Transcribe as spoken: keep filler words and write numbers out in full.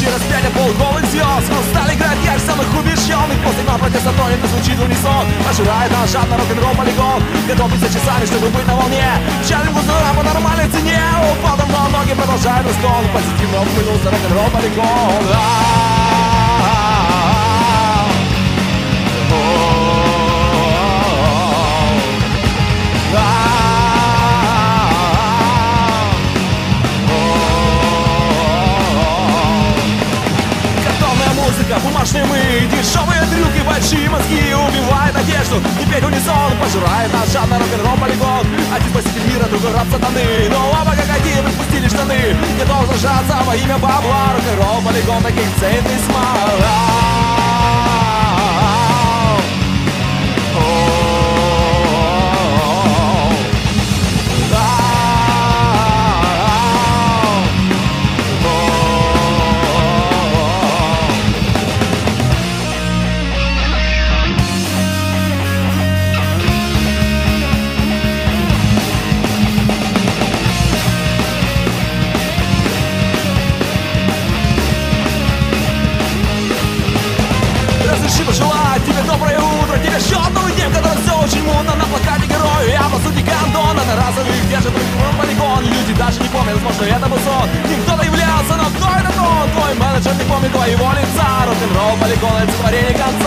Тысячи распятия полголых звезд стали играть ярче самых убежденных. После на протеста тонет и звучит в унисон. Пожирает наш жадно рок-н-ролл полигон. Готовится часами, чтобы быть на волне. Чалим гузура по нормальной цене. Упал давно, ноги продолжают разгон. Позитивно впылился рок-н-ролл полигон. Бумажные мы, дешевые трюки, большие мозги. Убивает надежду, не петь унисон. Пожирает нас жадно рок-н-ролл полигон. Один спаситель мира, другой раб сатаны. Но оба как один распустили штаны. Не должен жаться во имя бабла. Рок-н-ролл полигон таких ценный смог. Пожелать тебе доброе утро, тебе счет новый день, в котором все очень мутно. На плакате герою, я по сути гондон. На разовых держит рок-н-ролл полигон. Люди даже не помнят, возможно, это был сон. Не кто-то являлся, но кто это он? Твой менеджер не помнит твоего лица. Рок-н-ролл полигон, это творение конца.